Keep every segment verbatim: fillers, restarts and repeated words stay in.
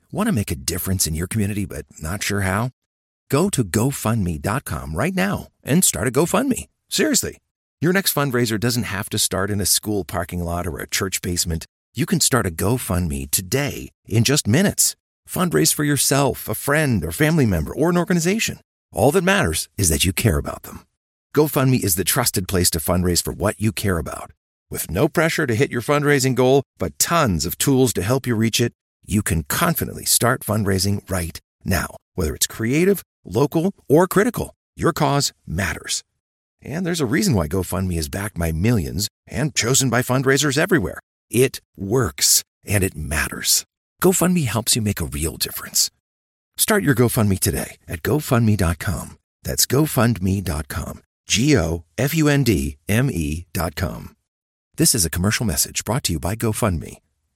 Want to make a difference in your community but not sure how? Go to go fund me dot com right now and start a GoFundMe. Seriously. Your next fundraiser doesn't have to start in a school parking lot or a church basement. You can start a GoFundMe today in just minutes. Fundraise for yourself, a friend, or family member, or an organization. All that matters is that you care about them. GoFundMe is the trusted place to fundraise for what you care about. With no pressure to hit your fundraising goal, but tons of tools to help you reach it, you can confidently start fundraising right now. Whether it's creative, local, or critical, your cause matters. And there's a reason why GoFundMe is backed by millions and chosen by fundraisers everywhere. It works, and it matters. GoFundMe helps you make a real difference. Start your GoFundMe today at go fund me dot com. That's go fund me dot com. G O F U N D M E dot com. This is a commercial message brought to you by GoFundMe.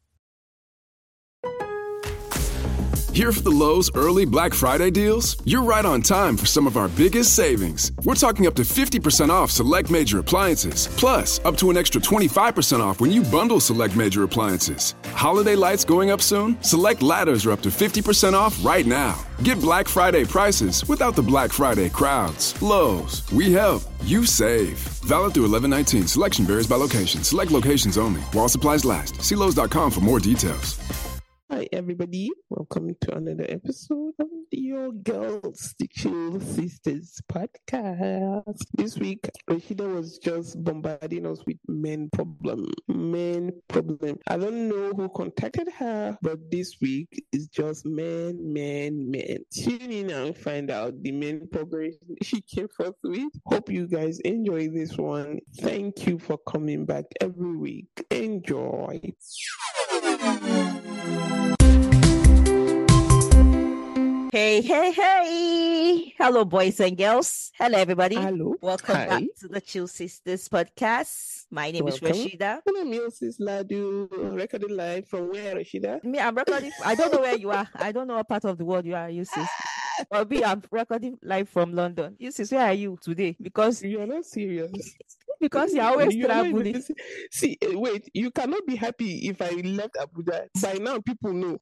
Here for the Lowe's early Black Friday deals? You're right on time for some of our biggest savings. We're talking up to fifty percent off select major appliances, plus up to an extra twenty-five percent off when you bundle select major appliances. Holiday lights going up soon? Select ladders are up to fifty percent off right now. Get Black Friday prices without the Black Friday crowds. Lowe's, we help, you save. Valid through eleven nineteen. Selection varies by location. Select locations only. While supplies last. See Lowe's dot com for more details. Hi everybody, welcome to another episode of Your Girls, the Chill Sisters podcast. This week, Rashida was just bombarding us with men problem, men problem. I don't know who contacted her, but this week is just men, men, men. Tune in and find out the men problem she came forth with. Hope you guys enjoy this one. Thank you for coming back every week. Enjoy. Hey, hey, hey. Hello, boys and girls. Hello, everybody. Hello. Welcome Hi. back to the Chill Sisters podcast. My name Welcome. is Rashida. My name is Sis Ladu, recorded live from where, Rashida? Me, I'm recording. I don't know where you are. I don't know what part of the world you are, you sis. But me, I'm recording live from London. You sis, where are you today? Because You are not serious. because you're always You are not traveling. even- See, eh, wait, you cannot be happy if I left Abuja. By now, people know.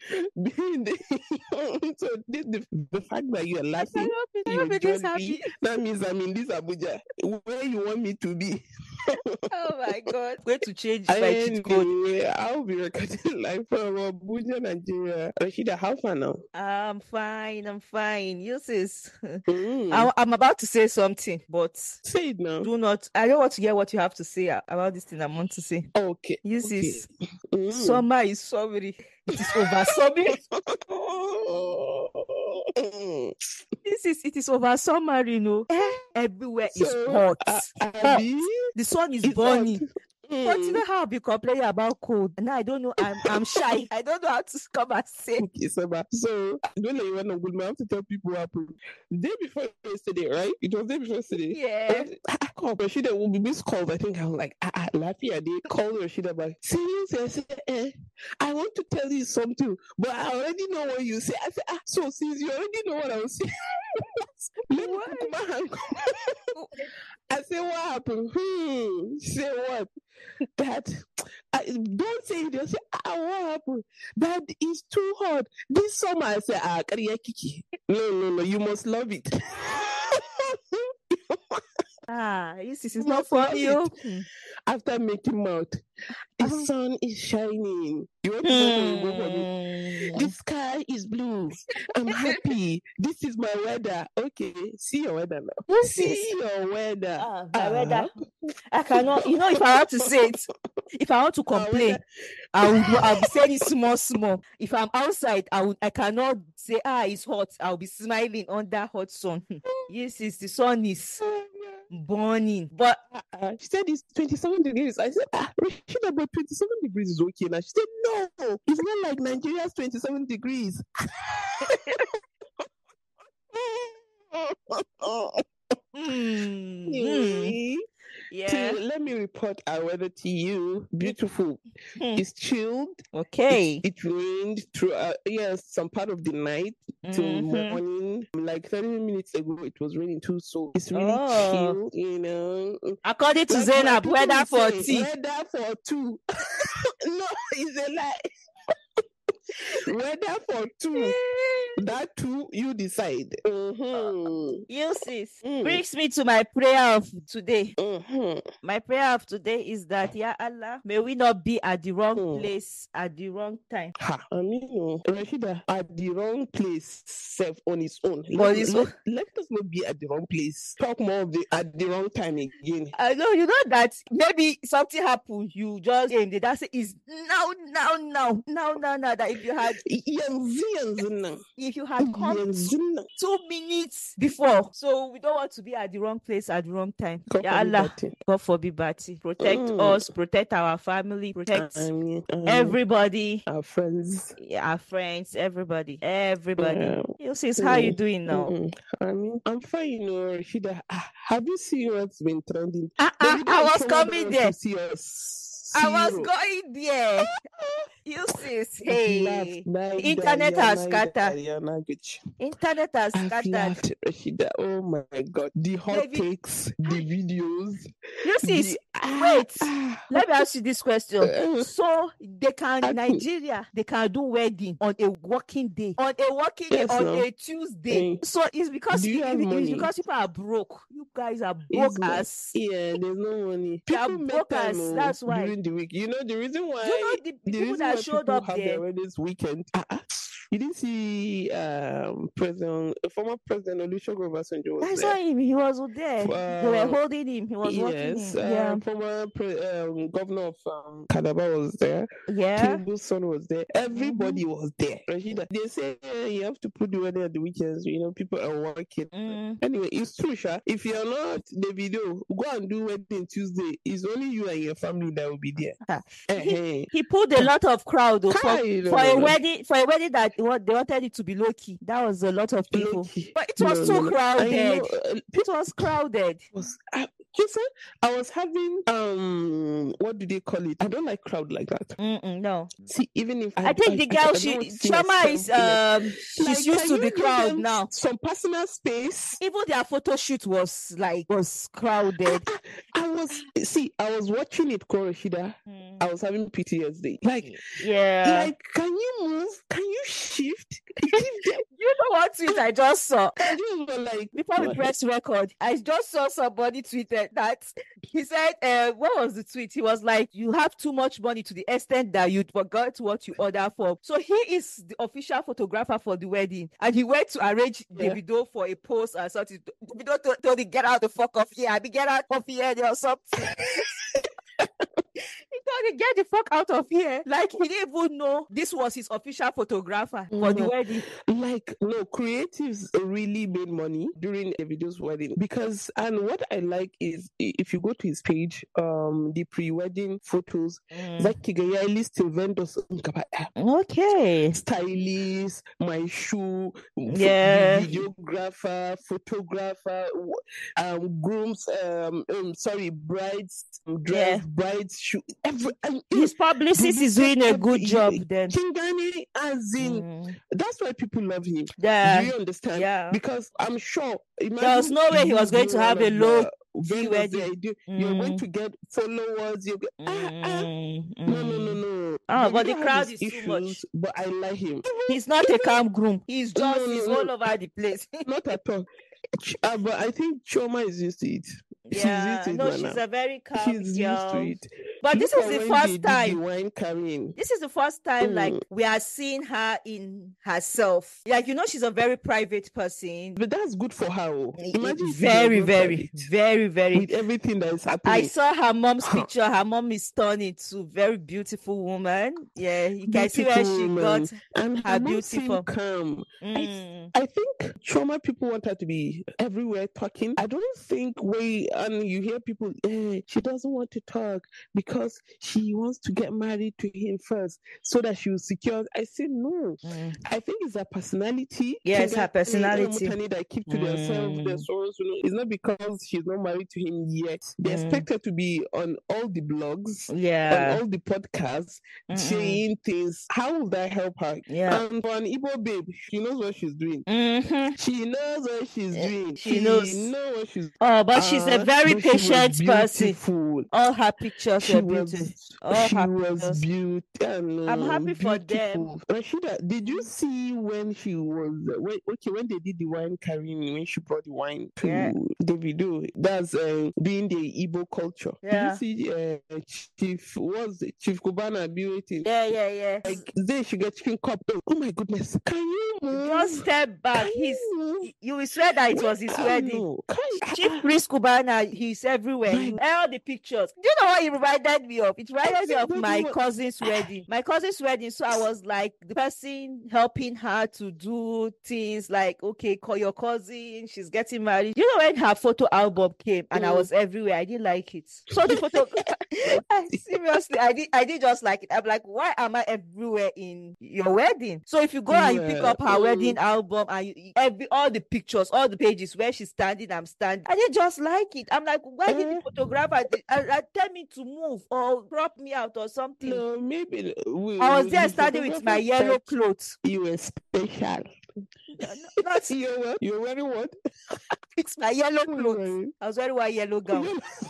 So this, the, the fact that you are I laughing, cannot be, you're cannot be this jolly, happy. that means I'm in this Abuja. Where you want me to be? Oh my God. Going to change my cheat code. Anyway, I'll be recording live from Abuja, Nigeria. Rashida, how far now? I'm fine. I'm fine. You sis. Mm. I, I'm about to say something, but Say it now. do not. I don't want to hear what you have to say about this thing I want to say. Okay. You okay. sis. Mm. Summer is sorry. It is over summer. Mm. This is it is over summer, you know. Eh, Everywhere is So, hot. uh, Hot. Abby, The sun is it's burning. hot. But you Mm. know how I've been complaining about cold. And now I don't know. I'm I'm shy. I don't know how to come and say. Okay, so, but- so don't let you run on good man. I have to tell people what happened. Day before yesterday, right? It was day before yesterday. Yeah. I, I called Rashida. Will be missed calls. I think I was like, ah, ah, Lafia. They called Rashida back. Seriously, I said, eh, I want to tell you something, but I already know what you say. I said, ah, so since you already know what I was saying, let me What? put my hand. I said, what happened? Hmm. She said, what? That I, don't say it. They say, ah, what happened? That is too hot. This summer, I said, ah, Kariya Kiki. No, no, no. You must love it. Ah, this is You not must love funny. it. Oh. Hmm. After making mouth, the Uh-huh. sun is shining. You want to know what you go for me? Hmm. The sky is blue. I'm happy. This is my weather. Okay, see your weather now. This See is your weather. ah, my Ah, weather. I cannot. You know, if I want to say it, if I want to our complain, weather. I would. I'll be saying it small, small. If I'm outside, I would. I cannot say ah, it's hot. I'll be smiling under hot sun. Yes, it's the sun is burning, but Uh, uh, she said it's twenty-seven degrees. I said, ah, Rashida, but twenty-seven degrees is okay now. She said, no, it's not like Nigeria's twenty-seven degrees. mm, mm, Anyway, yeah. to- let me report our weather to you. Beautiful. Hmm. It's chilled. Okay. It, it rained throughout, yes, some part of the night till Mhm. morning. Like thirty minutes ago, it was raining too. So it's really Oh. chilled, you know. According to Like my Zainab, people weather will for say, tea. Weather for two. No, it's a lie. Whether for two, that two you decide. Mm-hmm. You sis Mm. brings me to my prayer of today. Mm-hmm. My prayer of today is that, Ya Allah, may we not be at the wrong Mm. place at the wrong time. Ha, I mean, no. Rashida, at the wrong place, self on its own. But Let, it's- let, let us not be at the wrong place. Talk more of the at the wrong time again. I know, you know that maybe something happened, you just came. That's it. Is now, now, now, now, now, now. That if you had, Yanzu yanzu nan. if you had come Yanzu nan. two minutes before, so we don't want to be at the wrong place at the wrong time. God Ya forbid Allah, that thing. God forbid, Bati. Protect Mm. us, protect our family, protect I mean, I mean, everybody, our friends. our friends, everybody, everybody. Yeah. You sis, how you Mm. doing now? Mm-mm. I mean, I'm fine, you know, Rashida. Ah, have you seen what's been trending? Ah, ah, Davido I and was Choma coming don't want there. to see us. I was Zero. going there. You sis, hey, Laughed. the internet has Diana, scattered. Diana, Gucci. Internet has I've scattered. laughed, Rashida. Oh my God. The hot David- takes, the videos. You sis, the, ah, wait. ah. Let me ask you this question. Uh, So they can I think- Nigeria, they can do wedding on a working day, on a working Yes, day, on no. a Tuesday. Mm. So it's because Do you it- have it- it's money? because people are broke. You guys are It's broke not- as. Yeah, there's no money. They are People make broke time as, oh, that's why. during the week. You know the reason why. You know the, the the people reason that why showed people up have there. their weddings weekend. Ah, ah. You didn't see um President, former President Olusegun Obasanjo was I there. saw him. He was there. they were Uh, holding him. He was walking Yes, in. uh, Yeah. former pre- um, governor of um, Calabar was there. Yeah. Tinubu's son was there. Everybody was there. Rashida, they say eh, you have to put the wedding at the weekends. You know, people are working. Mm. Anyway, it's true, Sha. If you're not the video, go and do wedding Tuesday. It's only you and your family that will be there. Ah. Eh, eh. He pulled a lot of crowd though, for, Kai, no, for no, a no. wedding. For a wedding that what they wanted it to be low key. That was a lot of people. Low-key. But it was No, too no, no. I crowded. know, uh, It was crowded. was I, listen, I was having um what do they call it? I don't like crowd like that. Mm-mm, no, See, even if I, I think the I, girl, I she don't see Choma myself is in a- um she's Like, used can to you the give crowd them now. some personal space. Even their photo shoot was like was crowded. I was see, I was watching it, Koroshida. I was having P T S D. Like, Yeah. like, can you move? Can you shift? Give them- You know what tweet I just saw? I just was like, Before we what? press record, I just saw somebody tweeted that he said, uh, what was the tweet? He was like, you have too much money to the extent that you forgot what you ordered for. So he is the official photographer for the wedding. And he went to arrange Yeah. Davido for a pose or something. Davido told, told him, get out the fuck off here. I mean, get out of here or something. He told him, get the fuck out of here. Like, he didn't even know this was his official photographer for the Mhm. wedding. Like, no, creatives really made money during Davido's wedding because, and what I like is i- if you go to his page, um, the pre-wedding photos, zaki ga yayi listing vendors ɗin gaba ɗaya. Okay. Stylist, my shoe, pho- Yeah. videographer, photographer, w- um, grooms, um, um sorry, brides dress, Yeah. brides shoe, every. And, His publicist is doing a good every- job then. Kingani, as in, Mm. that's why people love him. Yeah. Do you understand? yeah. Because I'm sure. There was imagine no way he you was going to being have one a of low the vendors wedding. there. You- You're going Mm. to get followers. You get ah, ah. Mm, No, no, no, mm. no. Ah, but Davido the has crowd his is too much. issues, But I like him. He's not a calm groom. He's No, just no, he's no. all over the place. Not at all. Ch- uh, but I think Choma is used to it. She's yeah. used to it, No, by she's now. a very calm She's used to girl. it. But this Look is at the when they first did the time. wine carrying. This is the first time like Mm. we are seeing her in herself. Like, you know, she's a very private person. But that's good for her. oh. Imagine if she very, was not very, private very, very. with everything that is I happening. saw her mom's Huh. picture. Her mom is turned into very beautiful woman. Yeah, you can see where Beautiful she woman. got and her her mom beautiful. seemed calm. Mm. I think trauma people want her to be everywhere talking. I don't think we and you hear people, eh, she doesn't want to talk because she wants to get married to him first so that she will secure. I say no. Mm. I think it's her personality. Yes, her Kingani, personality. Mutani that keep to themselves, their Mm. sorrows. You know, it's not because she's not married to him yet. They Mm. expect her to be on all the blogs, Yeah. on all the podcasts, Mm-mm. saying things. How will that help her? Yeah. And for an Igbo babe, she knows what she's doing. Mhm. She knows what she's Eh, doing. she knows. knows what she's Oh, but she's a uh, very but she was patient person. beautiful. All her pictures She were beauty. was All she was happiness. beauty and I'm um, happy for them. beautiful. Rashida, did you see when she was when, okay when they did the wine carrying when she brought the wine to Yeah. Davido? That's uh, being the Igbo culture. Yeah. Did you see uh, Chief was it Chief Kubana be waiting? Yeah, yeah, yeah. Like they should get chicken cup. Oh my goodness! Can you move? Just step back. Can He's you move? you will swear that it Wait, was his I wedding. know. Can you- Chief Prince Kubana, he's everywhere. My- You- all the pictures. Do you know what it reminded me of? It reminded me of Everybody my was- cousin's wedding. My cousin's wedding. So I was like the person helping her to do things like, okay, call your cousin. She's getting married. You know when her photo album came and I Mm. was everywhere. I didn't like it. So the photo. I- seriously, I did. I did just like it. I'm like, why am I everywhere in your wedding? So if you go and you pick Yeah. up her Mm. wedding album and you, every all the pictures, all the pages where she's standing, I'm standing. I didn't just like it. I'm like, why did the Eh. photographer uh, uh, tell me to move or crop me out or something? No, maybe we, I was we- there the standing with my photographer yellow thought clothes. You were special. Not You're what? You're wearing what? it's my yellow What are you clothes. wearing? I was wearing one yellow gown.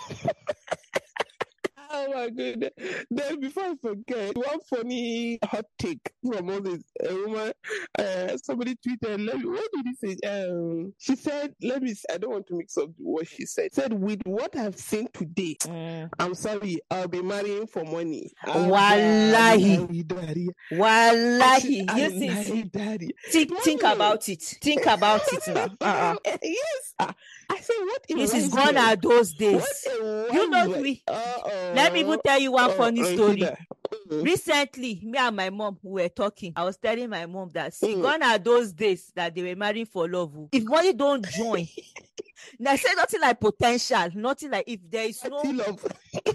Oh my goodness. Then before I forget, one funny hot take from all this a woman, uh, somebody tweeted, let me, what did he say? Um, she said, let me, I don't want to mix up what she said. Said, with what I've seen today, Mm. I'm sorry, I'll be marrying for money. Wallahi. Daddy. Wallahi, I you said, see, "Aye, see, daddy. think, think Mommy. about it. Think about it now. Uh-uh. Yes. Ah, I said, what a This is wise gone girl. are those days. What a You know wise we. Uh-oh. Let me even tell you one Oh, funny I see story. that. Mm. Recently, me and my mom we were talking. I was telling my mom that see, Mm. gone are those days that they were marrying for love. If money don't join, I say nothing like potential, nothing like if there is no, Still love.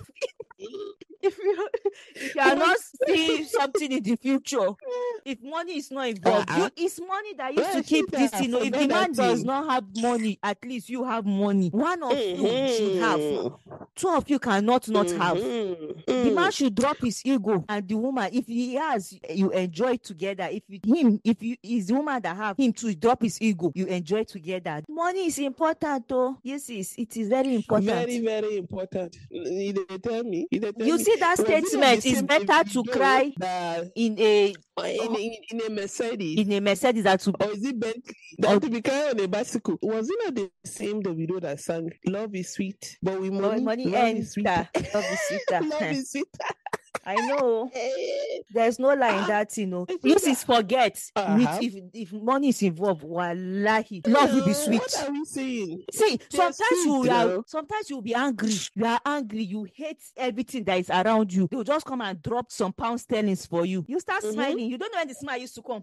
if you if you are not seeing something in the future, if money is not involved, Uh-uh. you, it's money that used Yeah, to keep see this. that, You know, if forget the that man does thing. not have money, at least you have money. One of you should have. Mhm. Two of you cannot not have. Mhm. The man Mm. should drop his ego, and the woman, if he has, you enjoy together. If you, him, if you is the woman that have him to drop his ego, you enjoy together. Money is important, though. Yes, it is. It is very important. Very, very important. You dey tell me. You dey tell You me. see that Was it not the statement? It's same better to Davido cry that in a in, in, in a Mercedes. in a Mercedes than to Or is it Bentley? That to be carried on a bicycle. Was it not the same Davido that sang "Love is sweet, but with money, money, money love is sweeter." enter. Love is sweeter. Love is sweeter. I know. Eh, There's no lie in that, you know. I think This that- is forget. Uh-huh. With, if if money is involved, wallahi, love will be Uh, sweet. What are we saying? See, They are sometimes sweet, you are, though. sometimes you'll be angry. You are angry. You hate everything that is around you. They'll just come and drop some pound sterlings for you. You start Mhm. smiling. You don't know when the smile used to come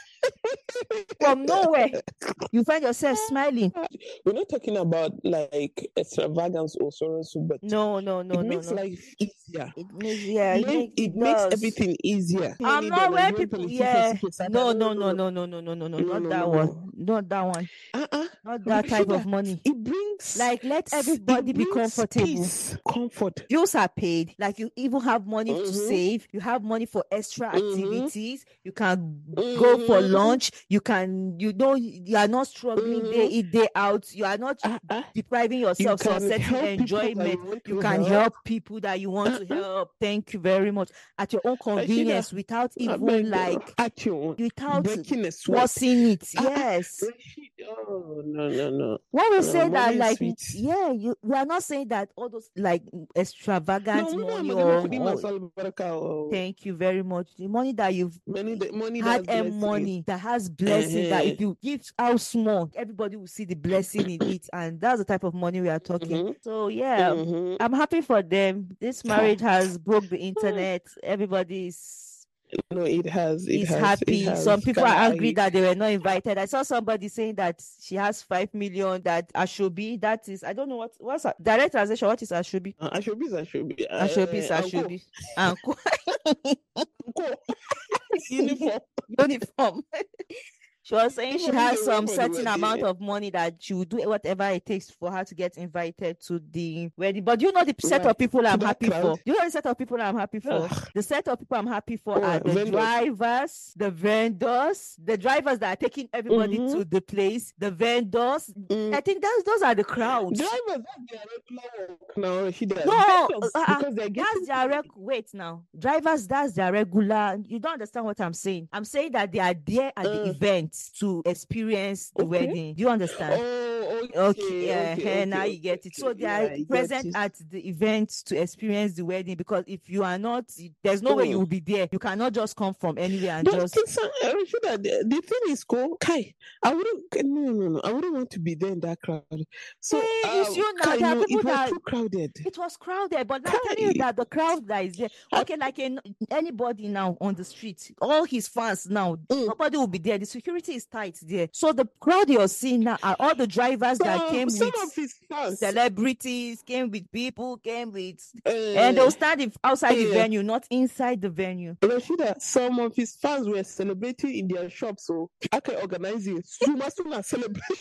from nowhere. You find yourself smiling. We're not talking about like extravagance or so so, but No, no, no, it no, makes no. life easier. It makes yeah. It, Make- makes, it makes does. everything easier. I'm Many not where Nigerian people. politicians Yeah. say, "Satan, No, no, no, no, no, no, no, no, no. No, Not no, that no. one. Not that one. Uh-uh. Not that type of Rashida, money. It brings Like let everybody it be brings comfortable. peace, comfort. Bills are paid. Like you even have money to Mhm. save. You have money for extra Mhm. activities. You can go for Mhm. lunch. You can, you know, you are not struggling day Mhm. in, day out. You are not Uh-uh. depriving You yourself of can certain help people that enjoyment. you want You to can help. help people that you want to Uh-uh. help. Thank you very much. At your own convenience, without I even beg, like, at your without breaking a sweat. forcing it. Uh-uh. Yes. Rashid, oh no no no. When we No, say that, money is like, sweet. yeah, you, we are not saying that all those like extravagant No, money mama, or, kudi or masal baraka or thank you very much. The money that you've money that money had that's and blessing. money that has blessing that if Uh-huh. you give out small, everybody will see the blessing in it, and that's the type of money we are talking. Mhm. So yeah, Mhm. I'm happy for them. This marriage has broke the internet. Everybody's No, it has. It is has. happy. It has. Some people Can are angry I- that they were not invited. I saw somebody saying that she has five million. That Ashobi, that is, I don't know what what's a, direct translation. What is Ashobi? Uh, Ashobi is Ashobi. Uh, Ashobi is uncle. Ashobi. Uncle. Uncle. Uniform. Uniform. She was saying she Even has if they some went for the certain wedding, amount eh? of money that she would do whatever it takes for her to get invited to the wedding. But do you know the set Why? of people To I'm that happy crowd? for? Do you know the set of people I'm happy for? Ugh. The set of people I'm happy for Oh, are the vendors. drivers, the vendors, the drivers that are taking everybody Mhm. to the place, the vendors. Mm. I think that's those are the crowds. Drivers, that's their regular work now. She does. No, Vendors, uh, because they're that's getting their reg- wait now. Drivers, that's their regular. You don't understand what I'm saying. I'm saying that they are there at the Uh. event to experience the Okay. wedding. Do you understand? Oh, okay. Okay, yeah, okay, eh, okay, now you okay, get it. So okay. they Yeah, are I get present it. at the event to experience the wedding, because if you are not, there's no way Mm. you will be there. You cannot just come from anywhere and But just. Kingson, uh, Rashida, the, the thing is, cool. Kai, I wouldn't. No, no, no. I wouldn't want to be there in that crowd. So, Hey, it's um, you now. Kai, There are no, people it was that too crowded. it was crowded, but I'm telling you Kai. that the crowd that is there, I- okay, like in, anybody now on the street, all his fans now, Mm. nobody will be there. The security is tight there. So the crowd you're seeing now are all the drivers that Some, came some with of his fans, celebrities, came with people, came with, uh, and they'll stand in- outside the yeah. venue, not inside the venue. Rashida, some of his fans were celebrating in their shop, so I can organize it. Suma Suma celebration.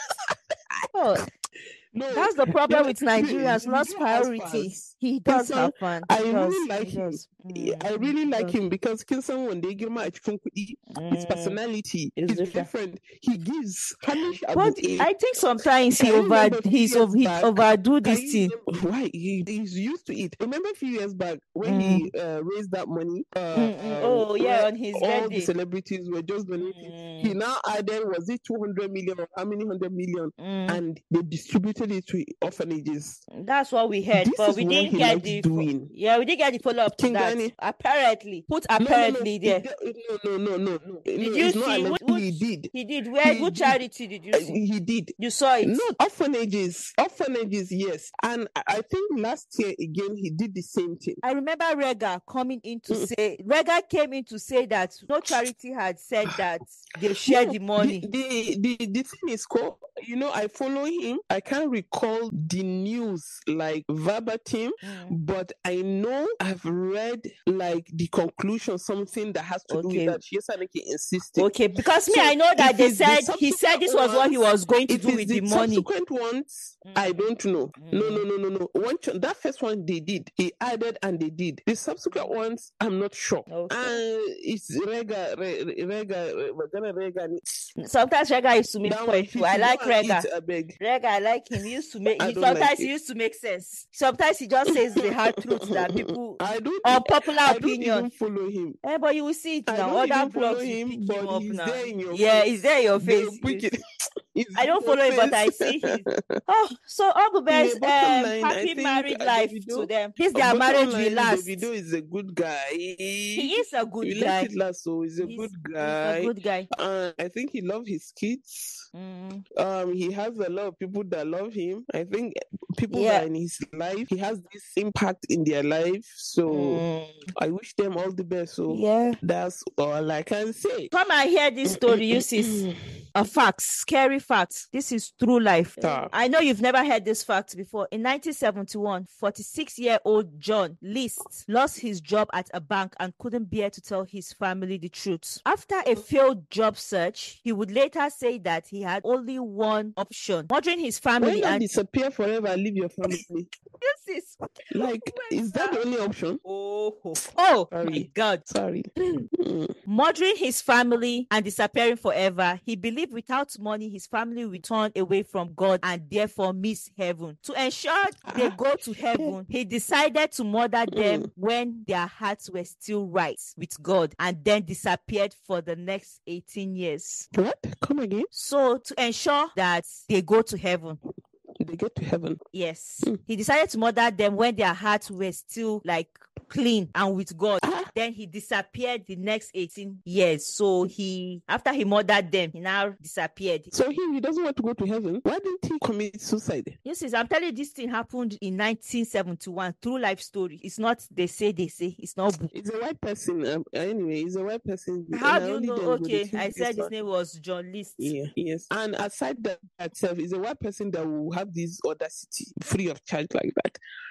Oh, No, that's the problem yeah, with Nigerians. he- Lost he has priority. fans. He does Kinson, have fun. I He really does. like He him. does. Yeah, I Mm, really he like does. him because Kinson, when they give him a chicken kuɗi, his Mm. personality, It's his different. different. He gives. Hamish But Abu A. I think sometimes he Can you over remember a few he's years over, he back? overdo Can this you thing. remember why he, he's used to it? Remember a few years back when he uh, raised that money? Uh, Mm, mm. um, Oh yeah, where on his all the birthday. celebrities were just donating. He Mm, now added, was it two hundred million or how many hundred million? mm. And they distributed it to orphanages. That's what we heard, This but is we what didn't he get likes the fo- doing. yeah, we didn't get the follow up to that. Kingani. Apparently, put No, no, no. apparently there. It- no, no, no, no, no. Did no, you it's not see? alleged. Which, He which did. he did? Where? He Which did. charity did you Uh, see? he did. You saw it. No, orphanages. Orphanages, yes. And I I think last year again, he did the same thing. I remember Rega coming in to Mm. say Rega came in to say that no charity had said that they share No, the money. The, the, the, the thing is, called, you know, I follow him. I can't recall the news like verbatim, Mm. but I know I've read like the conclusion, something that has to do Okay. with that. Shesaniki insisted. Okay, because me, So I know that if they it's the said he said subsequent this was what he ones- was going to If do it's with the, the money. subsequent ones, I Mm. don't know. No, Mm. no, no, no, no. One ch- that first one they did, he added and they did. The subsequent ones, I'm not sure. Okay. And it's rega, re, rega, we're gonna rega. Sometimes Rega used to make That one, point. if too. I you like go and Rega. eat, I beg. Rega, I like him. He used to make. I He, don't like sometimes it. he used to make sense. Sometimes he just says the hard truth that people I don't. unpopular I don't opinion. even follow him. Eh, but you will see it I now. don't Other even follow blogs will him, pick him but up he's now. there in your Yeah, face. he's there in your They'll face. pick You- it. It's I in don't your follow him, but I face. see his. Oh, so Uncle Ben's The bottom um, line, I happy think, married uh, life Davido- to them. This Uh, their bottom marriage line, will last. Davido is a good guy. He is a good We guy. let it last, so he's a He's, good he's guy. a good guy. Uh, I think he loves his kids. Mm. Um, he has a lot of people that love him. I think people Yeah. that are in his life, he has this impact in their life. So Mm. I wish them all the best. So Yeah. that's all I can say. Come and hear this story. You see, a fact, scary fact. This is true life. Ta. I know you've never heard this fact before. In nineteen seventy-one, forty-six-year-old John List lost his job at a bank and couldn't bear to tell his family the truth. After a failed job search, he would later say that he had only one option: murdering his Why family not and disappear forever and leave your family? this is Like, is that the only option? oh oh, oh my Sorry. God. Sorry. Mm. Murdering his family and disappearing forever, he believed without money his family will turn away from God and therefore miss heaven. To ensure they go to heaven, he decided to murder them Mm. when their hearts were still right with God, and then disappeared for the next eighteen years. What? Come again? So to ensure that they go to heaven, They get to heaven. yes, Mm. he decided to murder them when their hearts were still like clean and with God. Ah. Then he disappeared the next eighteen years. So he, after he murdered them, he now disappeared. So he, he doesn't want to go to heaven. Why didn't he commit suicide? You see, I'm telling you, this thing happened in nineteen seventy-one. True life story. It's not they say they say. It's not book. He's a white person. Um, anyway, he's a white person. How And do you only know? them go Okay, dey I think said this his one. name was John List. Yeah, yes. And aside that itself, is a white person that will have this audacity free of charge like that.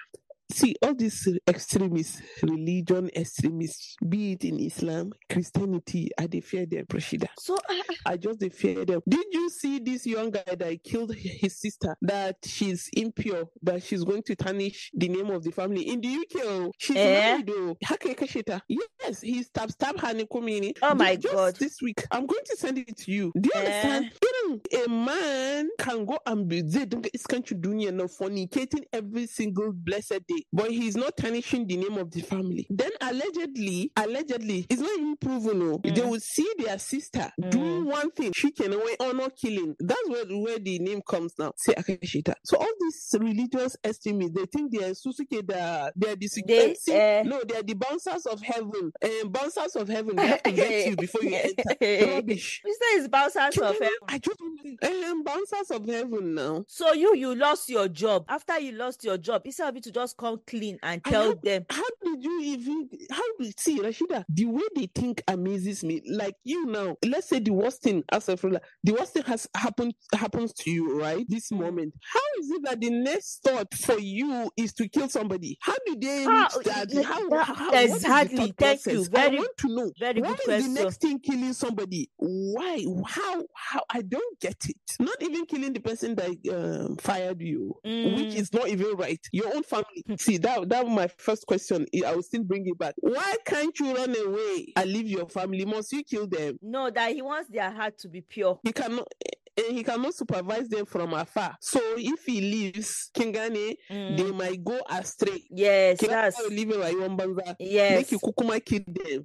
see all these extremists, religion extremists, be it in Islam, Christianity, I dey fear them, Rashida. So uh, I just dey fear them. Did you see this young guy that killed his sister? That she's impure, that she's going to tarnish the name of the family in the U K. Oh, she's Eh? married. Oh, Haka Kashita. Yes, he stabbed stabbed her Nikomini. Oh my just God. This week, I'm going to send it to you. Do you Eh? understand? Even a man can go and be they don't get his country dunya no fornicating every single blessed day, but he's not tarnishing the name of the family. Then allegedly, allegedly, it's not even proven. Oh, Mm. they will see their sister do Mm. one thing, she can away honor killing. That's where where the name comes now. Say Akashita. So all these religious extremists, they think they are Susuke, they are they are the They, see, eh, no, they are the bouncers of heaven. And bouncers of heaven, they have to vet you before you enter. Rubbish. You say it's bouncers of heaven. I just um, bouncers of heaven now. So you you lost your job. After you lost your job, instead of you to just come clean and And tell how, them. how did you even how do you see Rashida? The way they think amazes me. Like you now, let's say the worst thing as a friend, the worst thing has happened happens to you, right? This Mm. moment. How is it that the next thought for you is to kill somebody? How did they How- reach that? How, that- how, how- what is the exactly. thought Thank you. process? Very- I want to know. very Why good is question. the next thing killing somebody? Why? How? How? I don't get it. Not even killing the person that um, fired you, which Mm. is not even right. Your own family. See, that that was my first question. I will still bring it back. Why can't you run away and leave your family? Must you kill them? No, that he wants their heart to be pure. He cannot. And he cannot supervise them from afar. So if he leaves Kingani, Mm. they might go astray. Yes, Kila that's will leave it like one banza. yes. Make you kukuma kill them.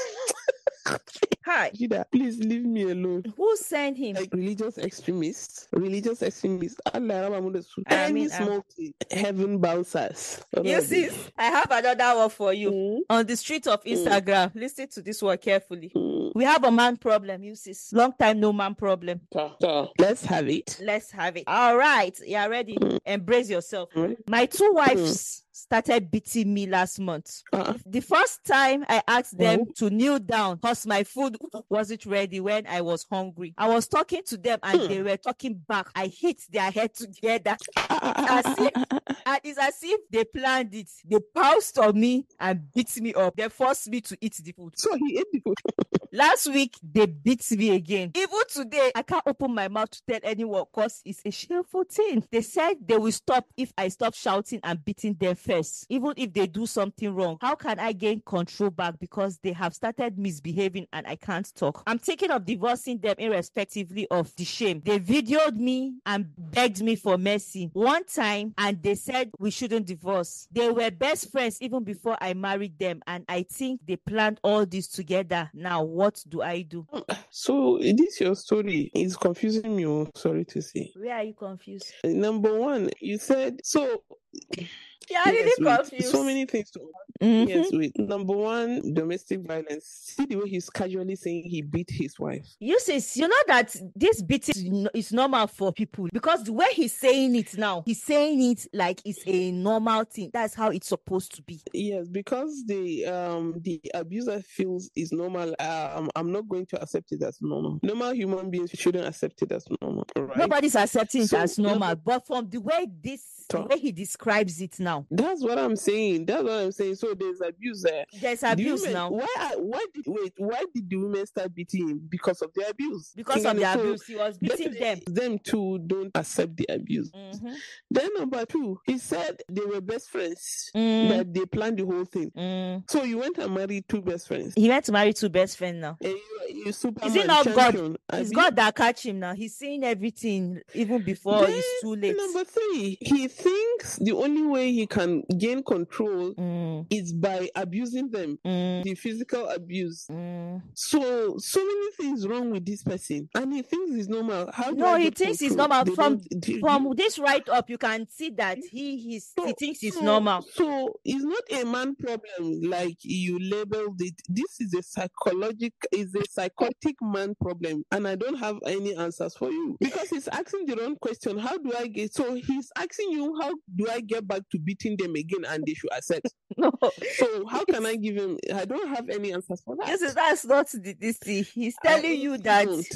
Hi. Shida, please leave me alone. Who sent him? Like religious extremists, religious extremists. Allah Ramamuda Su. I Any mean, um, small thing, heaven bouncers. You see, I have another one for you. Mm, On the street of Instagram, listen to this one carefully. mm, We have a man problem, you see. Long time no man problem. ta, ta. Let's have it. Let's have it. All right. Yeah, ready? Mm. Embrace yourself. Mm. My two wives started beating me last month. Uh, The first time I asked them Wow. to kneel down because my food wasn't ready when I was hungry. I was talking to them and Hmm. they were talking back. I hit their head together. ah, As if, and it's as if they planned it. They pounced on me and beat me up. They forced me to eat the food. so he ate the food. Last week, they beat me again. Even today, I can't open my mouth to tell anyone because it's a shameful thing. They said they will stop if I stop shouting and beating them first, even if they do something wrong. How can I gain control back because they have started misbehaving and I can't talk? I'm thinking of divorcing them irrespectively of the shame. They videoed me and begged me for mercy one time and they said we shouldn't divorce. They were best friends even before I married them and I think they planned all this together. Now, what do I do? So this your story is confusing me. Oh, sorry to say. Where are you confused? Number one, you said so. Yeah, Yes, really wait, confused. so many things to Mhm. Yes, wait. Number one, domestic violence. See the way he's casually saying he beat his wife. You see, you know that this beating is no- is normal for people because the way he's saying it now, he's saying it like it's a normal thing. That's how it's supposed to be. Yes, because the um the abuser feels is normal. Um, I'm not going to accept it as normal. Normal human beings shouldn't accept it as normal, right? Nobody's accepting So, it as normal, but from the way this, the Talk. way he describes it now, That's what I'm saying. That's what I'm saying. So there's abuse there. there's The abuse women- now Why? are- Why did wait? Why did the women start beating him? Because of the abuse. because of the So abuse. He was beating them. definitely Them too don't accept the abuse. Mhm. Then number two, he said they were best friends. Mm, That they planned the whole thing. mm. So you went and married two best friends. He went to marry two best friends now. And you, you Superman Is it not God? champion. It's Abi? God that catch him now. He's seeing everything even before Then it's too late. Number three, he thinks the only way he can gain control Mm, is by abusing them, mm, the physical abuse. mm. So, so many things wrong with this person, and he thinks it's normal. How do No, I he get thinks it's control? normal. They From- don't- do- From this right up, you can see that he he's, he So- thinks it's so- normal. So it's not a man problem like you labeled it. This is a psychological, is a psychotic man problem, and I don't have any answers for you because he's asking the wrong question. How do I get? So he's asking you, how do I get back to beating them again, and they should accept. No, So how can I give him? I don't have any answers for that. yes, that's not the, this thing. He's I telling you that don't. what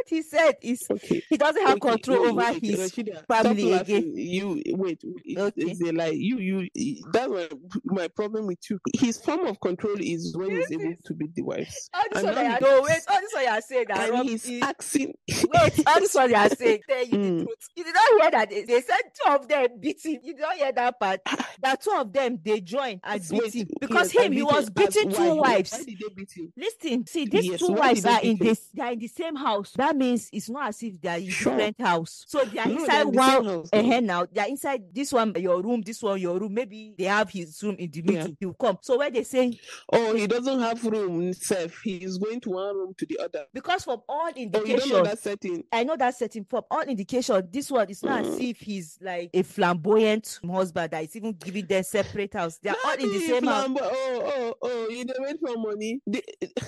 he said is Okay. he doesn't have Okay, control wait, over wait, his Rashida, family stop again. laughing. You wait, it's, Okay. it's a lie. You, you. That's my, my problem with you. His form of control is when he's able to beat the wives. All this And one now that he- you no wait, all this one you are saying that and Rob he's is asking. wait, all this one you are saying, tell you Mm. the truth. You did not hear that they, they said two of them beat him. You did not hear that part. That two of them they joined and beat Wait, him. Because yes, I him, he beat was him. beating As- two why? wives. Why did they beat him? Listen, see, these Yes, two why wives did they are in beat him? this they are in the same house. That means it's not as if they are in Sure. different house. So they are No, they're inside in the same one house uh now. now. They are inside this one your room, this one your room. Maybe they have his room in the Yeah. middle. He'll come. So when they say Oh, he doesn't have room himself. He's going to one room to the other. because from all Oh, you indication, don't know that setting. I know that setting from all indication, this one is not as Mm. if he's like a flamboyant husband that is even giving them separate house. They are all in the Daddy, same house. flambo- Oh, oh, oh, you don't wait for money. The,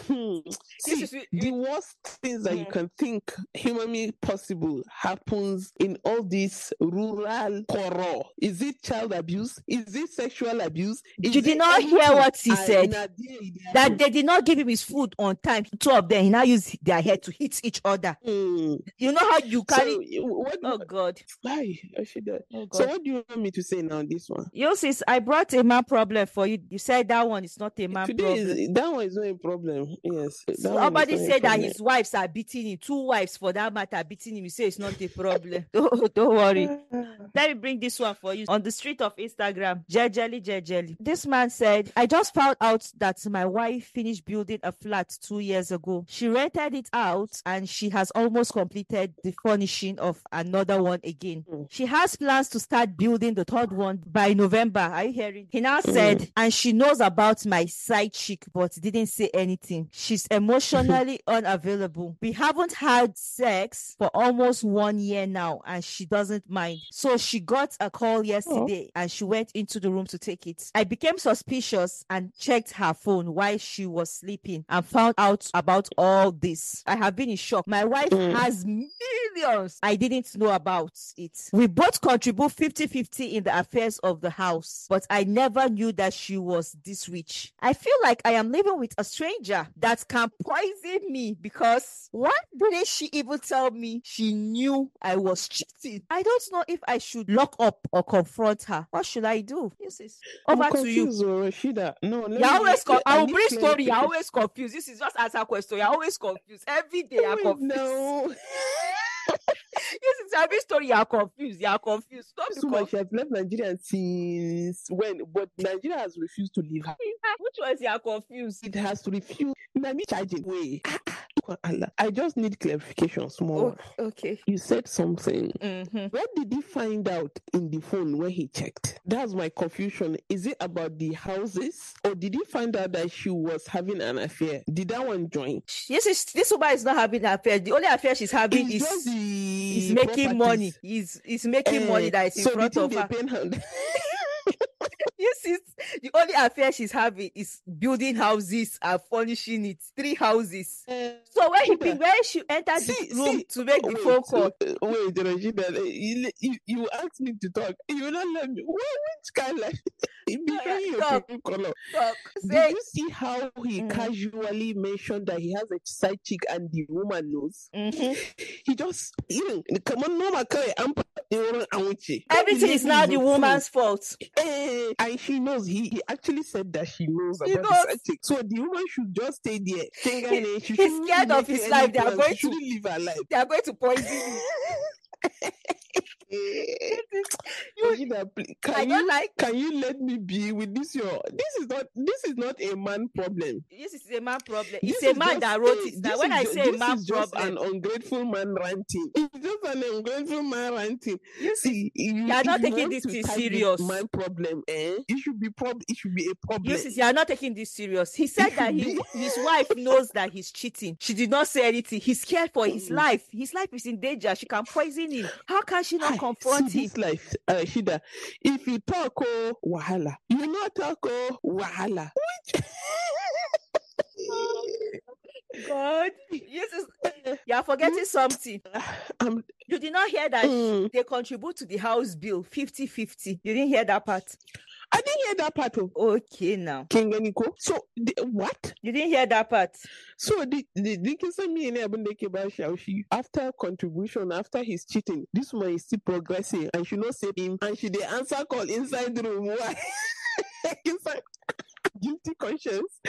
see, is- the worst things that you Mm. can think humanly possible happens in all this rural horror. Is it child abuse? Is it sexual abuse? Is You did it not hear anything? what he I- said. na there it That happens. they did not give him his food on time. Two of them, he now use their head to hit each other. Mm. You know how you carry. So, you- what, Oh God. why? I should, uh, Oh so God. what do you want me to say now? This one. Yo, sis, I brought a man problem for you. You said that one is not a man Today problem. is, that one is not a problem. Yes. that one is Somebody not a said that problem. his wives are beating him. Two wives, for that matter, are beating him. You say it's not a problem. don't, don't worry. Let me bring this one for you. On the street of Instagram, Jejeli Jejeli. This man said, I just found out that my wife finished building a flat two years ago. She rented it out and she has almost completed the furnishing of another one again. Mm. She has plans to start building the third one by November. Are you hearing? He now said, and she knows about my side chick, but didn't say anything. She's emotionally unavailable. We haven't had sex for almost one year now, and she doesn't mind. So she got a call yesterday and she went into the room to take it. I became suspicious and checked her phone while she was sleeping and found out about all this. I have been in shock. My wife Mm. has millions I didn't know about it. We both contribute fifty fifty in the affairs of the house, but I never knew that she was this rich. I feel like I am living with a stranger that can poison me because why didn't she even tell me she knew I was cheating? I don't know if I should lock up or confront her. What should I do? Yes, yes. Over I'm to you. confused, oh, Rashida. No, let You're me- always con- I I will need bring story. You're clarification. always confused. This is just answer question. You're always confused. Every day you're Wait, confused. no. Yes, it's every story you're confused. You're confused. Don't be This woman, confused. she has left Nigeria since when? But Nigeria has refused to leave her. Which ones you're confused? It has to refuse. Now me charging way. Ah, ah, Allah. I just need clarification, small. Oh, okay. You said something. Mm-hmm. What did he find out in the phone when he checked? That's my confusion. Is it about the houses, or did he find out that she was having an affair? Did that one join? Yes, it's, this woman is not having an affair. The only affair she's having It's is just the is making money. properties. He's is making Eh, money that is in so front the of thing her. they paid her. Yes, it's, the only affair she's having is building houses and furnishing it. Three houses. Eh, So when he Rashida, pick, when she entered see, the room see, to make the wait, phone call, uh, wait, Rashida, uh, you, you, you asked me to talk. You will not let me. Wh- Which kind of be yeah, showing your talk. people color? talk, Did say, you see how he Mm. casually mentioned that he has a side chick and the woman knows? mhm. He just, you know, come on, no, my car, I'm Everything is now the woman's fault. Eh, and she knows. He, he actually said that she knows She about knows. the side chick. So the woman should just stay there. She he's shouldn't scared of make his any life. They are plans. going She to- shouldn't live her life. They are going to poison you. Eh, You- Rashida, please, I can don't you like. can you let me be with this? Your this is not this is not a man problem. This is a man problem. It's This a is man just that wrote a- it. Now, this when is I ju- say a this man is just problem, an ungrateful man ranting. It's just an ungrateful man ranting. you See, you, you are if not you taking want this to thing tag serious. Man problem, eh? It should be prob. It should be a problem. You see, you are not taking this serious. He said that he, Be- his wife knows that he's cheating. She did not say anything. He's scared for his Mm. life. His life is in danger. She can poison him. How can she not Hi, confront see him? this life, uh, Shida. If you talk, oh, wahala. You not talk, oh, wahala. God, yes, is- you are forgetting something. Um, You did not hear that mm, they contribute to the house bill fifty fifty. You didn't hear that part. I didn't hear that part of Okay, now. King Eniko. So, the, what? You didn't hear that part? So, the the the Kisami and Abundeke Bashaushi, after contribution, after his cheating, this woman is still progressing and she not say him and she the answer call inside the room. Why? Inside guilty conscience.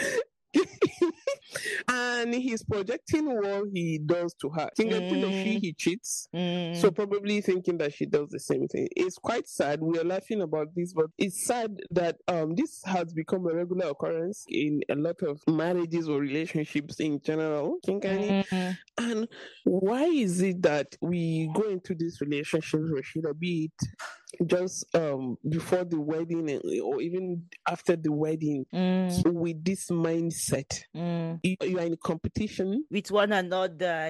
And he's projecting what he does to her. Thinking Mm. that she he cheats. Mm. So probably thinking that she does the same thing. It's quite sad. We are laughing about this, but it's sad that um this has become a regular occurrence in a lot of marriages or relationships in general. Kinkani. Mm. And why is it that we go into these relationships, Rashida, be it just um before the wedding or even after the wedding, Mm. with this mindset? Mm. You, you are in competition. With one another,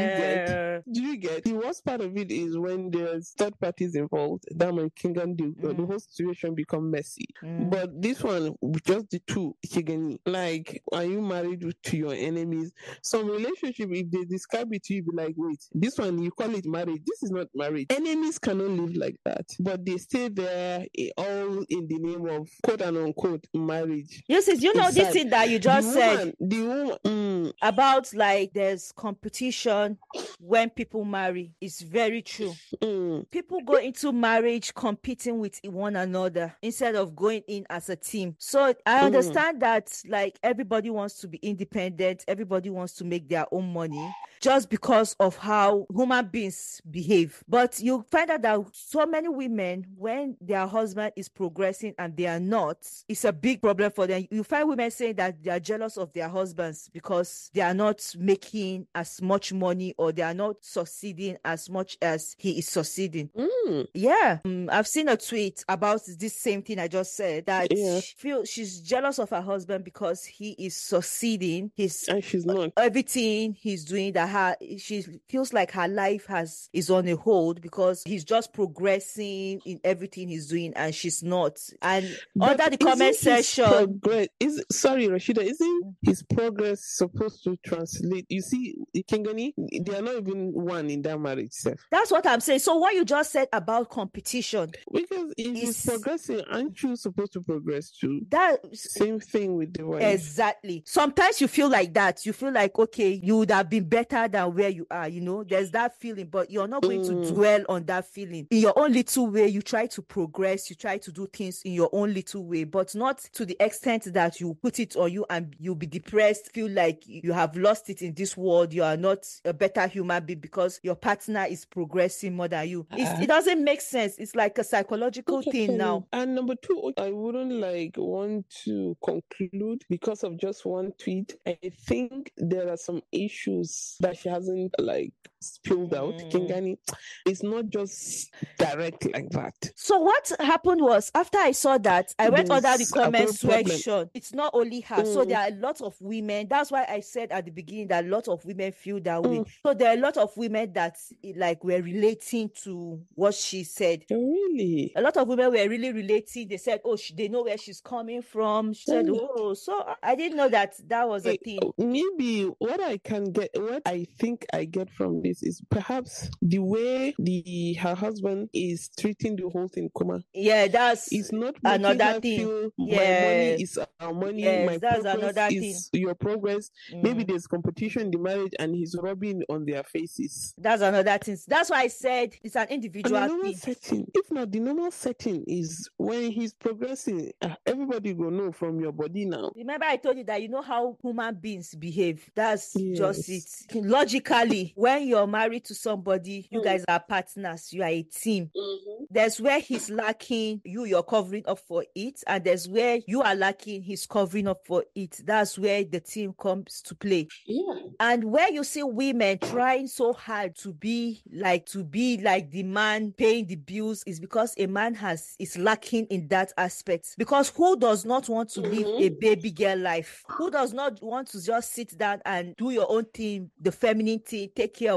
yeah. Do you get the worst part of it is when there's third parties involved, that man King and the, the Mm. whole situation become messy. Mm. But this one, just the two, Kigani, like, are you married to your enemies? Some relationship, if they describe it to you, be like, wait, this one you call it marriage. This is not marriage. Enemies cannot live like that, but they stay there eh, all in the name of quote and unquote marriage. You see, you know this Inside. thing that you The just said woman, the woman, mm, about like there's competition when people marry is very true. mm, People go into marriage competing with one another instead of going in as a team. So I Mm. understand that like everybody wants to be independent, everybody wants to make their own money just because of how human beings behave. But you find out that so many women, when their husband is progressing and they are not, it's a big problem for them. You find women saying that they are jealous of their husbands because they are not making as much money or they are not succeeding as much as he is succeeding. mm. Yeah, Mm, I've seen a tweet about this same thing I just said, that Yeah. she feel she's jealous of her husband because he is succeeding. He's And she's not. everything he's doing, that her she feels like her life has is on a hold because he's just progressing in everything he's doing and she's not. And But under the comment isn't his section, progress, is sorry, Rashida, isn't his progress supposed to translate? You see, Kingani, they are not even one in that marriage, self. that's what I'm saying. So what you just said about competition, Because if he's Is- progressing, aren't you supposed to progress too? that Same thing with the wife. exactly. Sometimes you feel like that. You feel like, okay, you would have been better than where you are, you know, there's that feeling, but you're not going Mm. to dwell on that feeling. In your own little way, you try to progress, you try to do things in your own little way, but not to the extent that you put it on you and you'll be depressed, feel like you have lost it in this world, you are not a better human being because your partner is progressing more than you. It's, Uh-uh. it doesn't make sense. It's like a psychological thing now. And number two, I wouldn't like want to conclude because of just one tweet. I think there are some issues that she hasn't like spilled out. Mm. Kingani, it's not just direct like that. So what happened was, after I saw that, I went under the There's a comment whole problem. section. It's not only her. So Mm. there are a lot of women. That's why I said at the beginning that a lot of women feel that way. Mm. So there are a lot of women that like were relating to what she said. Really? A lot of women were really relating. They said, oh, she, they know where she's coming from. She said, Mm. oh, so I- I didn't know that that was a Eh, thing. Maybe what I can get, what I think I get from this is perhaps the way the her husband is treating the whole thing, Kuma. Yeah, that's It's not making another her thing. feel my Yeah. money is our money, Yes, my that's progress another is your progress. Maybe Mm. there's competition in the marriage and he's rubbing on their faces. That's another thing. That's why I said it's an And the individual normal thing. setting, if not the normal setting is when he's progressing, ah, everybody will know from your body now. Remember, I told you that you know how human beings behave. That's just Yes. it. Logically, when you're married to somebody, you Mm. guys are partners, you are a team. There's where he's lacking, you, you're covering up for it. And there's where you are lacking, he's covering up for it. That's where the team comes to play. Yeah. And where you see women trying so hard to be like to be like the man paying the bills is because a man has is lacking in that aspect. Because who does not want to live a baby girl life? Who does not want to just sit down and do your own thing, the feminine thing, take care of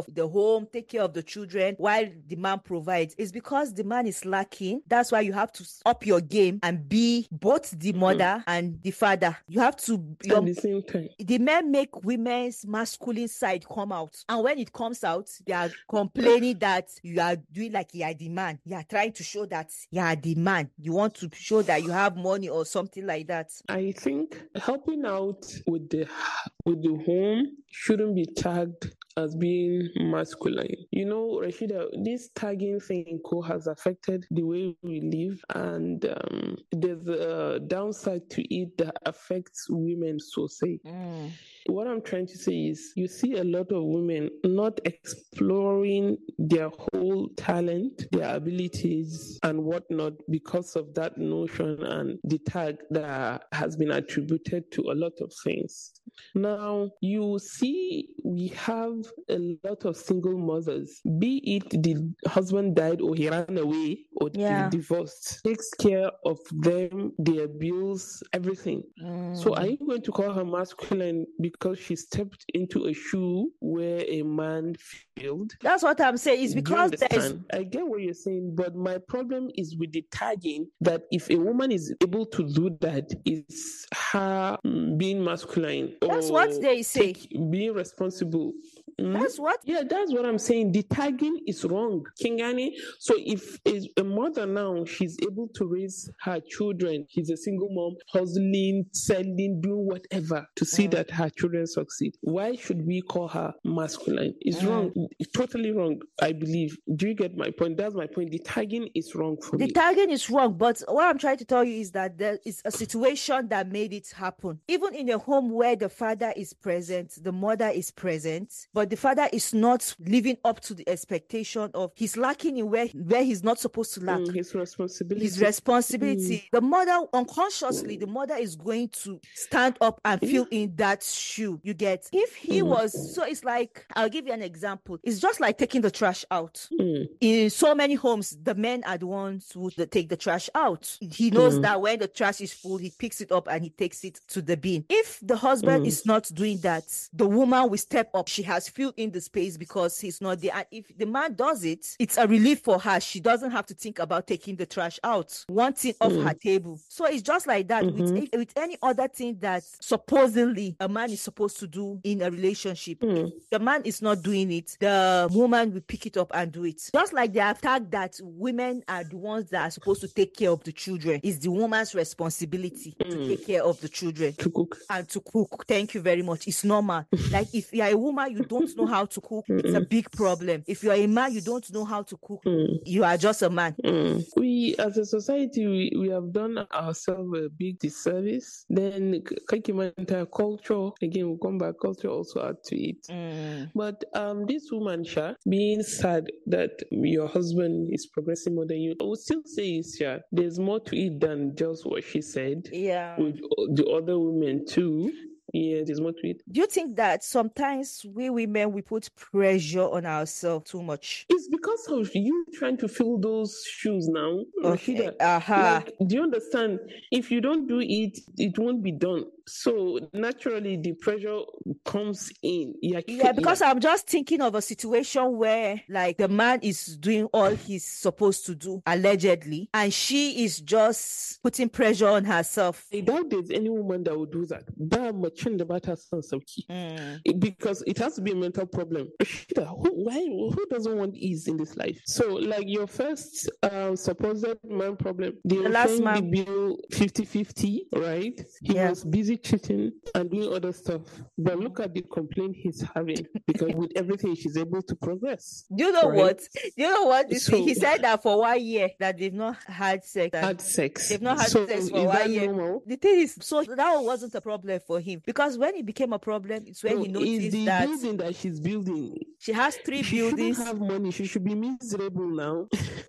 the home, take care of the children while the man provides. It's because the man is lacking. That's why you have to up your game and be both the mother mm. and the father. You have to your, at the same time. The men make women's masculine side come out, and when it comes out, they are complaining that you are doing like you are the man. You are trying to show that you are the man. You want to show that you have money or something like that. I think helping out with the with the home shouldn't be tagged as being masculine. You know, Rashida, this tagging thing has affected the way we live, and um, there's a downside to it that affects women so say. Mm. What I'm trying to say is you see a lot of women not exploring their whole talent, their abilities and whatnot because of that notion and the tag that has been attributed to a lot of things. Now, you see we have a lot of single mothers, be it the husband died or he ran away or yeah. he divorced, takes care of them, their bills, everything. Mm. So are you going to call her masculine because she stepped into a shoe where a man failed? That's what I'm saying. It's because there's... I get what you're saying, but my problem is with the tagging that if a woman is able to do that, it's her being masculine. That's what they say. Take, being responsible. Mm? That's what? Yeah, that's what I'm saying. The tagging is wrong. Kingani. So if a mother now, she's able to raise her children, she's a single mom, hustling, selling, doing whatever to see mm. that her children succeed. Why should we call her masculine? It's mm. wrong. It's totally wrong, I believe. Do you get my point? That's my point. The tagging is wrong for the me. The tagging is wrong, but what I'm trying to tell you is that there is a situation that made it happen. Even in a home where the father is present, the mother is present, but the father is not living up to the expectation of, he's lacking in where, where he's not supposed to lack. Mm, his responsibility. His responsibility. Mm. The mother, unconsciously, mm. the mother is going to stand up and fill yeah. in that shoe. You get? If he mm. was, so it's like, I'll give you an example. It's just like taking the trash out. Mm. In so many homes, the men are the ones who take the trash out. He knows mm. that when the trash is full, he picks it up and he takes it to the bin. If the husband mm. is not doing that, the woman will step up. She has filled in the space because he's not there. And if the man does it, it's a relief for her. She doesn't have to think about taking the trash out, one thing off mm. her table. So it's just like that mm-hmm. with, with any other thing that supposedly a man is supposed to do in a relationship. Mm. The man is not doing it, the woman will pick it up and do it. Just like they have tagged that women are the ones that are supposed to take care of the children. It's the woman's responsibility mm. to take care of the children. To cook. And to cook. Thank you very much. It's normal. Like if you're a woman, you don't know how to cook, mm. it's a big problem. If you're a man, you don't know how to cook, mm. you are just a man. Mm. We, as a society, we, we have done ourselves a big disservice. Then, entire culture, again, we'll come back, culture also add to it. Mm. But um, this woman, Sha, being sad that your husband is progressing more than you, I would still say, Sha, there's more to it than just what she said. Yeah. With the other women too. Yeah, there's more to it. Do you think that sometimes we women, we put pressure on ourselves too much? It's because of you trying to fill those shoes now. Okay. Uh-huh. Like, do you understand? If you don't do it, it won't be done. So naturally, the pressure comes in. Yeah, yeah because yeah. I'm just thinking of a situation where, like, the man is doing all he's supposed to do, allegedly, and she is just putting pressure on herself. I doubt there's any woman that would do that. That much about her son's okay. Mm. It, because it has to be a mental problem. Who, why, who doesn't want ease in this life? So, like your first uh, supposed man problem, they the were last saying man. the bill fifty-fifty, right? He yeah. was busy cheating and doing other stuff. But look at the complaint he's having because with everything she's able to progress. Do you know right? what? Do you know what? This so, he said that for one year that they've not had sex. Had sex. They've not had so sex for one year. Normal? The thing is, so that wasn't a problem for him. Because when it became a problem, it's when no, he noticed it's the that building that she's building. She has three she buildings. She shouldn't have money. She should be miserable now.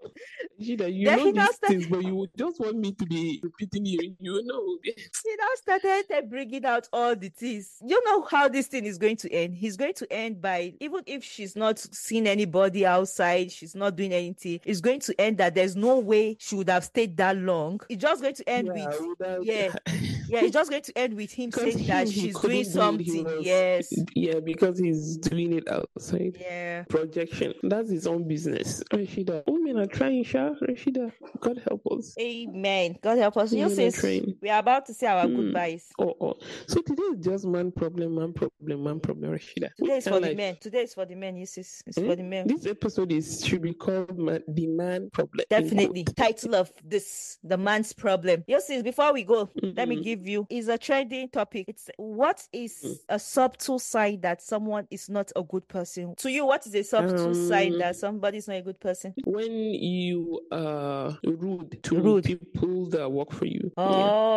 you know, you then know these started... things, but you just want me to be repeating you. You know. He now started bringing out all the things. You know how this thing is going to end. He's going to end by, even if she's not seeing anybody outside, she's not doing anything, it's going to end that there's no way she would have stayed that long. It's just going to end yeah, with, have... yeah, Yeah, it's just going to end with him Because saying that him, he she's couldn't doing do it. He something. was- Yes. Yeah, because he's doing it outside. Yeah. Projection. That's his own business. Rashida. Women are trying, Sha. Rashida. God help us. Amen. God help us. You Women are sis, trying. we are about to say our Hmm. goodbyes. Oh, oh. So today is just man problem, man problem, man problem, Rashida. Today is What for kind the of men. Today is for the men, you sis. It's life? for Hmm? the men. This episode is should be called man, the man problem. in Definitely. quote. Title of this, the man's problem. Yes, sis, before we go, let me Mhm. give you is a trending topic. It's what is a subtle sign that someone is not a good person? To you, what is a subtle sign Um, that somebody is not a good person? When you are rude to Rude. people that work for you. Yeah.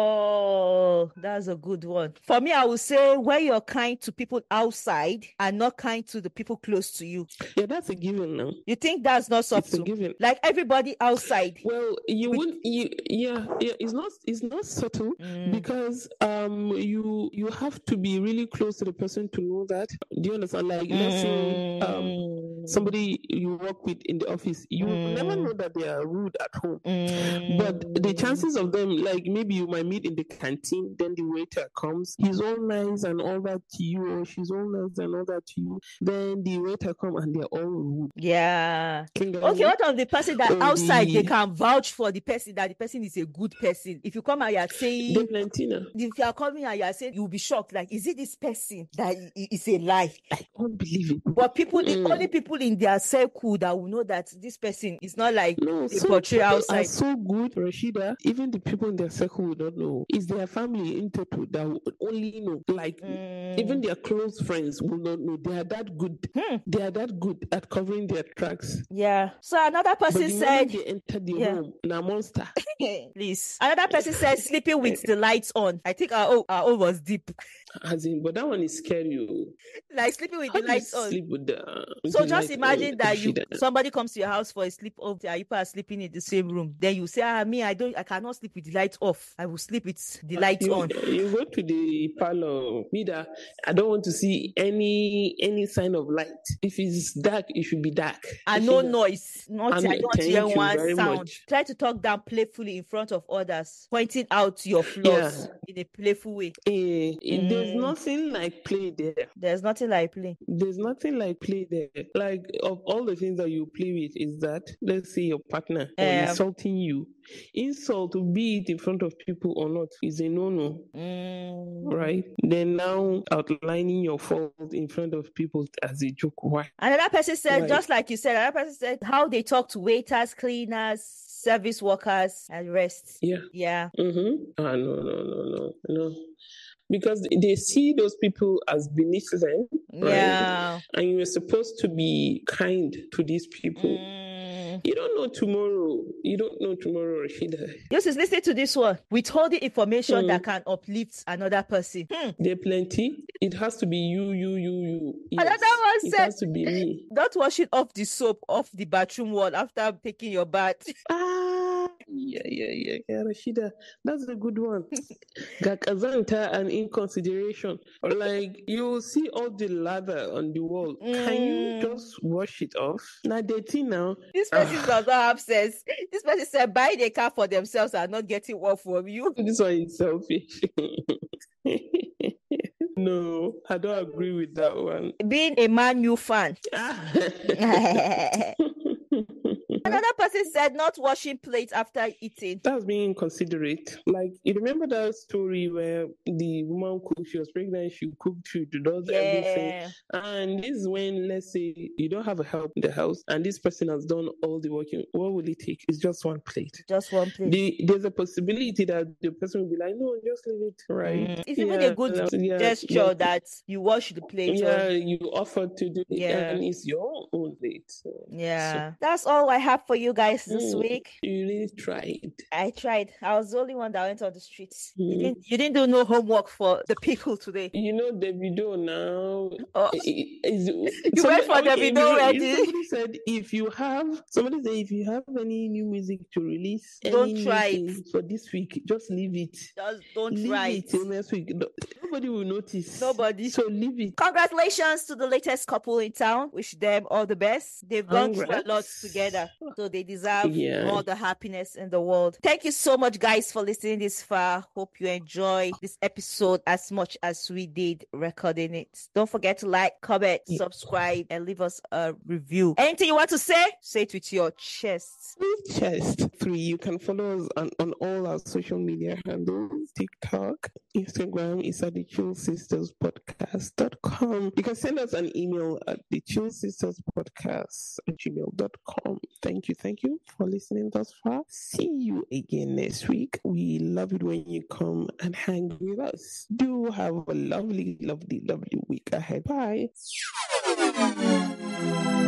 Oh, that's a good one. For me, I would say when you're kind to people outside and not kind to the people close to you. Yeah, that's a given now. You think that's not It's a subtle? given. Like everybody outside. Well, you With- wouldn't. You, yeah, yeah. It's not. It's not subtle Mm. because um, you you have to be really close to the person to know that. Do you understand? Like, let's say um, Mm. somebody you work with in the office, you will never Mm. know that they are rude at home. But the Mm. chances of them, like maybe you might meet in the canteen, then the waiter comes, he's all nice and all that to you, or she's all nice and all that to you. Then the waiter come and they're all rude. Yeah. Can you Okay, get what of the person that Oh, outside they the- can vouch for the person that the person is a good person? If you come and you're saying, the Valentina? if you are coming and you're saying, you'll be shocked. Like, is it this person that i- i- is a lie? I can't believe it. But people, the Mm. only people in their circle that will know that this person is not like No, they so portray people outside. are so good, Rashida. Even the people in their circle will not know. It's their family in total that will only know. Like even Mm. their close friends will not know. They are that good. Hmm. They are that good at covering their tracks. Yeah. So another But person the said, moment they enter the Yeah. home, na monster. please. Another person said sleeping with the lights on. I think our own, our own was deep. As in, but that one is scary. oh. Like sleeping with How the do you lights on. sleep with the? with So the just light imagine on, that you Rashida? somebody comes to your house for a sleepover and you people are sleeping in the same room. Then you say, ah, me, I don't I cannot sleep with the lights off. I will sleep with the lights You, on. you go to the parlor, me that I don't want to see any any sign of light. If it's dark, it should be dark. And If no it's- noise. Not And I don't want to hear thank you one very sound. much. Try to talk down playfully in front of others, pointing out your flaws in a playful way. Eh, eh, there's Mm. nothing like play there. There's nothing like play. There's nothing like play there. Like of all the things that you play with is that let's say your partner or Um, insulting you. Insult to be it in front of people or not is a no-no. Mm. Right? Then now outlining your fault in front of people as a joke. Why? Another person said, Right. just like you said, another person said how they talk to waiters, cleaners, service workers, and rest. Yeah. Yeah. Mm-hmm. Ah, no, no, no, no, no. Because they see those people as beneath them, right? Yeah. And you're supposed to be kind to these people. Mm. You don't know tomorrow. You don't know tomorrow, Rashida. Just listen to this one. Withholding information Mm. that can uplift another person. Hmm. There are plenty. It has to be you, you, you, you. Another Yes. one It said, has to be me. don't wash it off the soap off the bathroom wall after taking your bath. Ah, yeah, yeah, yeah, yeah, Rashida. That's a good one. Gakazanta and inconsideration. Like you see all the lather on the wall. Can you Mm. just wash it off? Now dating now. This person Ah. does not have sense. This person said buying a car for themselves and not getting one from you. This one is selfish. No, I don't agree with that one. Being a Man U fan. Ah. Another person said not washing plates after eating. That's being inconsiderate. Like, you remember that story where the woman cooked, she was pregnant, she cooked, she does everything. Yeah. And this is when, let's say, you don't have a help in the house and this person has done all the work. What will it take? It's just one plate. Just one plate. The, there's a possibility that the person will be like, no, just leave it, right? Mm. It's even Yeah, a good uh, yeah, gesture yeah. that you wash the plate. Yeah, or- you offered to do it, Yeah. and it's your own plate. So, Yeah. That's all I have for you guys this Mm. week. you really tried. I tried. I was the only one that went on the streets. You Mm. didn't you didn't do no homework for the people today. You know, Davido now. Oh, i- i- is- you somebody- went for I mean, Davido you know, wedding. Somebody said if you have somebody said if you have any new music to release, Don't any new try it. thing for this week, just leave it. Just don't leave try it it. till next week. No- Nobody will notice. Nobody. So leave it. Congratulations to the latest couple in town. Wish them all the best. They've gone through a lot Congrats. together. So they deserve Yeah. all the happiness in the world. Thank you so much, guys, for listening this far. Hope you enjoy this episode as much as we did recording it. Don't forget to like, comment, Yeah. subscribe, and leave us a review. Anything you want to say, say it with your chest. Chest three. You can follow us on, on all our social media handles: TikTok, Instagram is at the Chill Sisters Podcast dot com. You can send us an email at the Chill Sisters Podcast at gmail dot com. Thank you, thank you for listening thus far. See you again next week. We love it when you come and hang with us. Do have a lovely, lovely, lovely week ahead. Bye.